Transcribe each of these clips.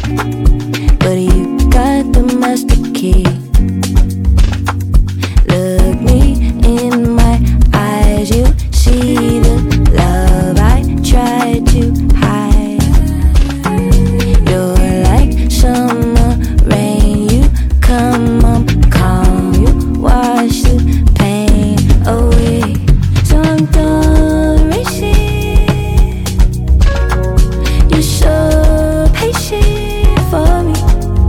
but you got the master key. Look me in my eyes, you see the love I tried to hide. You're like summer rain, you come on, calm, you wash the pain away. So I'm done racing. You're so patient for me.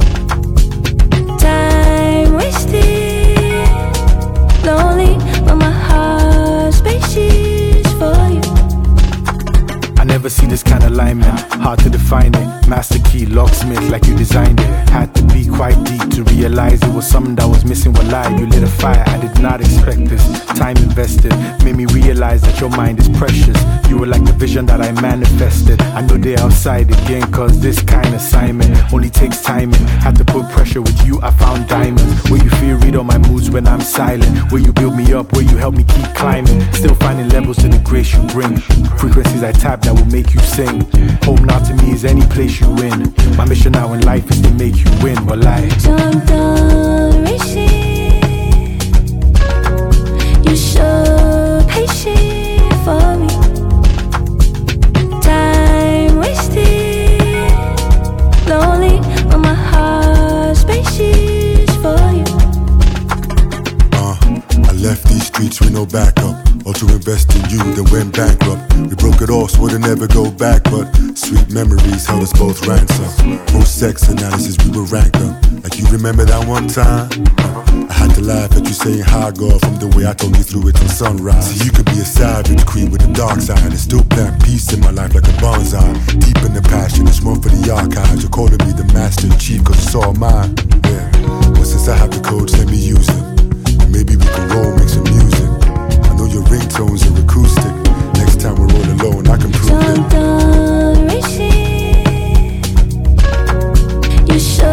Time wasted, lonely, but my heart spacious for you. I never see this kind of alignment, hard to define it. Master key, locksmith, like you designed it. Had to be quite deep to realize it was something that was missing. What lie, you lit a fire, I did not expect this. Time invested, made me realize that your mind is precious. You were like the vision that I manifested. I know they're outside again, cause this kind of assignment only takes timing. Had to put pressure with you, I found diamonds. Where you feel, read all my moods when I'm silent. Where you build me up, where you help me keep climbing. Still finding levels to the grace you bring. Frequencies I tap that will make you sing. Home now to me is any place you win. My mission now in life is to make you win, but like So I'm done racing. You're so patient for me. Time wasted, lonely, but my heart spacious for you. I left these streets with no backup. All to invest in you, then went bankrupt. We broke it off, so it'll never go back. But sweet memories held us both ransom. Post sex analysis, we were ranked up. Like you remember that one time? I had to laugh at you saying hi, girl, from the way I told you through it till sunrise. See, you could be a savage queen with a dark side and still plant peace in my life like a bonsai. Deep in the passion, it's one for the archives. You're calling me the master chief, cause it's all mine. Yeah, well, since I have the codes, let me use them. And maybe we can roll, make some music. I know your ringtones are acoustic. Next time we're all alone, I can prove So I'm it. done racing. You're so